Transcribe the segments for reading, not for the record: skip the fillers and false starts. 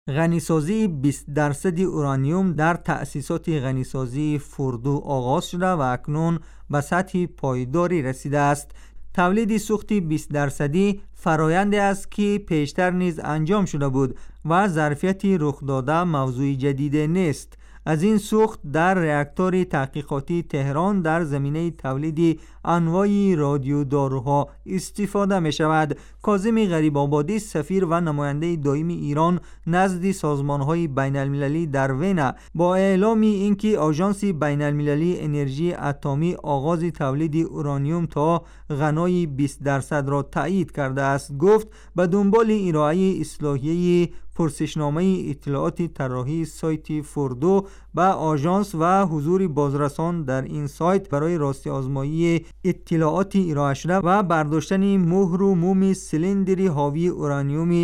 غنیسازی 20% اورانیوم در تأسیسات غنیسازی فوردو آغاز شده و اکنون به سطح پایداری رسیده است. تولید سوخت 20% فرایندی است که پیشتر نیز انجام شده بود و ظرفیت رخ داده موضوع جدید نیست. از این سوخت در راکتور تحقیقاتی تهران در زمینه تولید انواع رادیوداروها استفاده می شود. کاظم غریب‌آبادی، سفیر و نماینده دائم ایران نزد سازمان‌های بین‌المللی در وین، با اعلام اینکه آژانس بین‌المللی انرژی اتمی آغاز تولید اورانیوم تا غنای 20% را تایید کرده است، گفت به دنبال ارائه اصلاحیه پرسشنامه اطلاعات طراحی سایت فوردو به آژانس و حضور بازرسان در این سایت برای راستی آزمایی اطلاعات ارائه شده و برداشتن مهر و موم سیلندری حاوی اورانیوم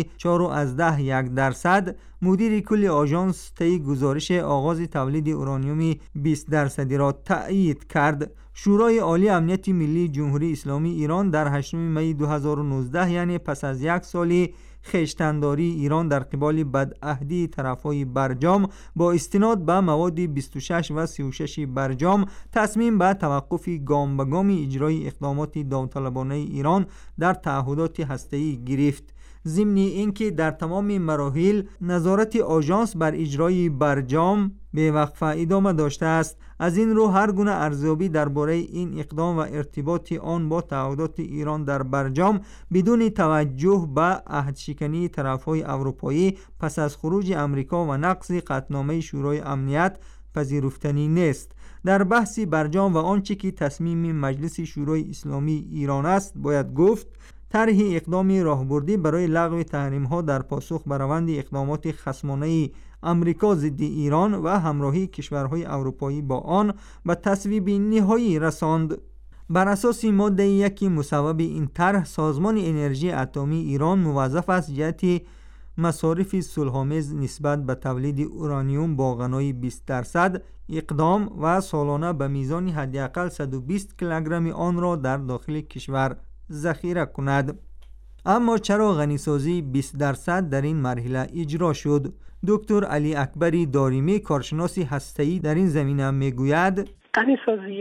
4.1%، مدیر کل آژانس طی گزارش آغاز تولید اورانیوم 20% را تأیید کرد. شورای عالی امنیت ملی جمهوری اسلامی ایران در 8 می 2019، یعنی پس از یک سال خویشتن‌داری ایران در قبال بدعهدی طرف‌های برجام، با استناد به مواد 26 و 36 برجام تصمیم به توقف گام به گام اجرای اقدامات داوطلبانه ایران در تعهدات هسته‌ای گرفت. ضمن اینکه در تمام مراحل نظارت آژانس بر اجرای برجام به وقفه ادامه داشته است. از این رو هر گونه ارزیابی درباره این اقدام و ارتباط آن با تعهدات ایران در برجام بدون توجه به عهدشکنی طرف‌های اروپایی پس از خروج امریکا و نقض قطعنامه شورای امنیت پذیرفتنی نیست. در بحث برجام و آنچه که تصمیم مجلس شورای اسلامی ایران است، باید گفت طرح اقدام راهبردی برای لغو تحریم‌ها در پاسخ به روند اقدامات خصمانه امریکا ضد ایران و همراهی کشورهای اروپایی با آن به تصویب نهایی رساند. بر اساس ماده 1 مصوب این طرح، سازمان انرژی اتمی ایران موظف است جهت مصارف صلح‌آمیز نسبت به تولید اورانیوم با غنای 20% اقدام و سالانه به میزان حداقل 120 کیلوگرم آن را در داخل کشور ذخیره کند. اما چرا غنیسازی 20% در این مرحله اجرا شد؟ دکتر علی اکبری داریمی، کارشناس هسته‌ای در این زمینه، میگوید غنیسازی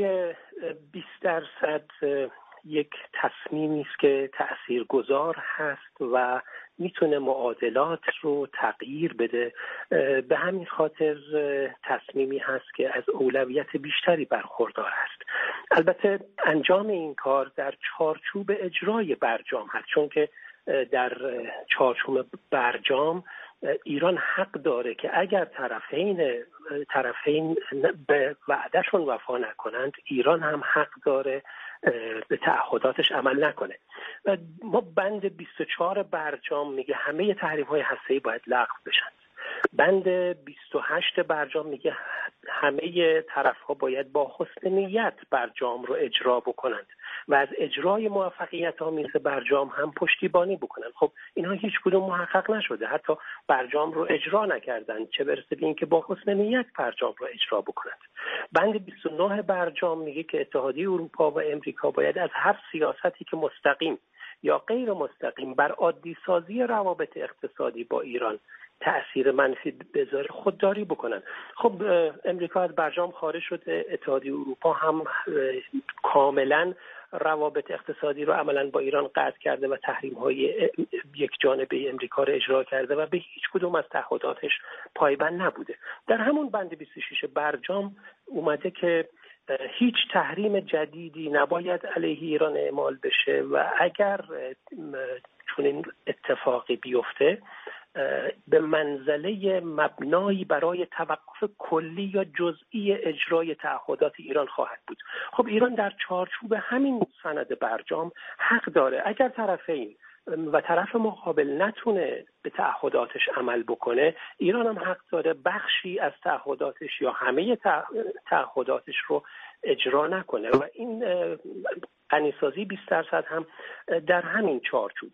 20% یک تصمیمی است که تاثیرگذار هست و میتونه معادلات رو تغییر بده. به همین خاطر تصمیمی هست که از اولویت بیشتری برخوردار است. البته انجام این کار در چارچوب اجرای برجام هست، چون که در چارچوب برجام ایران حق داره که اگر طرفین به وعدهشون وفا نکنند، ایران هم حق داره به تعهداتش عمل نکنه. ما بند 24 برجام میگه همه تحریم‌های هسته‌ای باید لغو بشن. بند 28 برجام میگه همه طرف‌ها باید با حسن نیت برجام رو اجرا بکنند و از اجرای موفقیت آمیز برجام هم پشتیبانی بکنند. خب اینها هیچ کدوم محقق نشده، حتی برجام رو اجرا نکردند، چه برسه به اینکه با حسن نیت برجام رو اجرا بکنند. بند 29 برجام میگه که اتحادیه اروپا و امریکا باید از هر سیاستی که مستقیم یا غیر مستقیم بر عادی سازی روابط اقتصادی با ایران تأثیر منفی بذاره خودداری بکنن. خب امریکا از برجام خارج شده، اتحادیه اروپا هم کاملا روابط اقتصادی رو عملا با ایران قطع کرده و تحریم‌های یک جانبه امریکا رو اجرا کرده و به هیچ کدوم از تعهداتش پایبند نبوده. در همون بند 26 برجام اومده که هیچ تحریم جدیدی نباید علیه ایران اعمال بشه و اگر چنین اتفاقی بیفته به منزله مبنایی برای توقف کلی یا جزئی اجرای تعهدات ایران خواهد بود. خب ایران در چارچوب همین سند برجام حق داره اگر طرفین و طرف مقابل نتونه به تعهداتش عمل بکنه، ایران هم حق داره بخشی از تعهداتش یا همه تعهداتش رو اجرا نکنه و این غنیسازی 20% هم در همین چارچوب هست.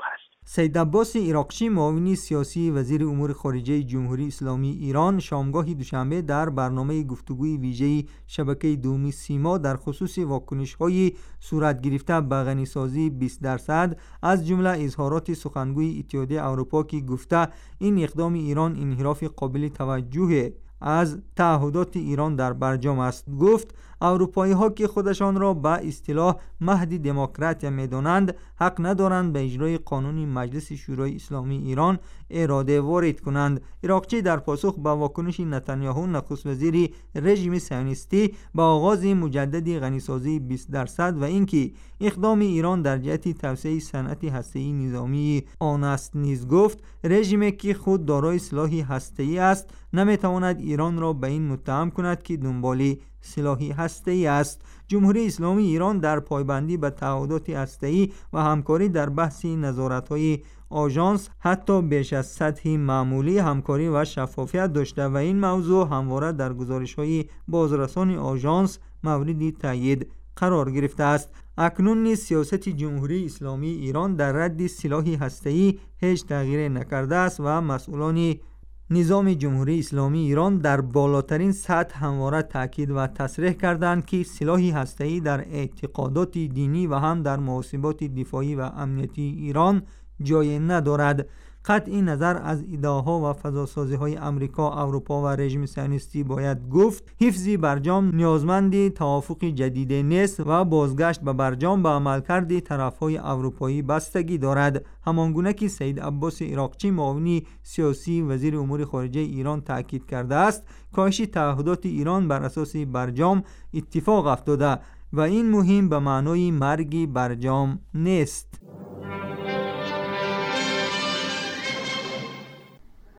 سید عباس عراقچی، معاون سیاسی وزیر امور خارجه جمهوری اسلامی ایران، شامگاه دوشنبه در برنامه گفتگوی ویژه شبکه دومی سیما در خصوص واکنش‌های صورت گرفته به غنیسازی 20% از جمله اظهارات سخنگوی اتحادیه اروپا که گفته این اقدام ایران انحراف قابل توجه از تعهدات ایران در برجام است، گفت اروپایی ها که خودشان را به اصطلاح مهد دموکراتیا می‌دانند حق ندارند به اجرای قانون مجلس شورای اسلامی ایران اراده وارد کنند. عراقچی در پاسخ به واکنش نتانیاهو نخست وزیر رژیم صهیونیستی با آغاز مجدد غنیسازی 20% و اینکه اقدام ایران در جهت توسعه صنعت هسته‌ای نظامی آن است نیز گفت رژیمی که خود دارای سلاح هسته‌ای است نمیتواند ایران را به این متهم کند که دنبال سلاح هسته‌ای است. جمهوری اسلامی ایران در پایبندی به تعهدات هسته‌ای و همکاری در بحث نظارت‌های آژانس حتی بیش از سطح معمولی همکاری و شفافیت داشته و این موضوع همواره در گزارش‌های بازرسان آژانس مورد تایید قرار گرفته است. اکنون نیز سیاست جمهوری اسلامی ایران در رد سلاح هسته‌ای هیچ تغییر نکرده است و مسئولان نظام جمهوری اسلامی ایران در بالاترین سطح همواره تاکید و تصریح کردند که سلاح هسته‌ای در اعتقادات دینی و هم در محاسبات دفاعی و امنیتی ایران جای ندارد. قطع نظر از ایده‌ها و فضاسازی‌های آمریکا، اروپا و رژیم صهیونیستی باید گفت حفظ برجام نیازمند توافق جدید نیست و بازگشت به برجام به عملکرد طرف‌های اروپایی بستگی دارد. همانگونه که سید عباس عراقچی، معاون سیاسی وزیر امور خارجه ایران تاکید کرده است، کاهش تعهدات ایران بر اساس برجام اتفاق افتاده و این مهم به معنای مرگ برجام نیست.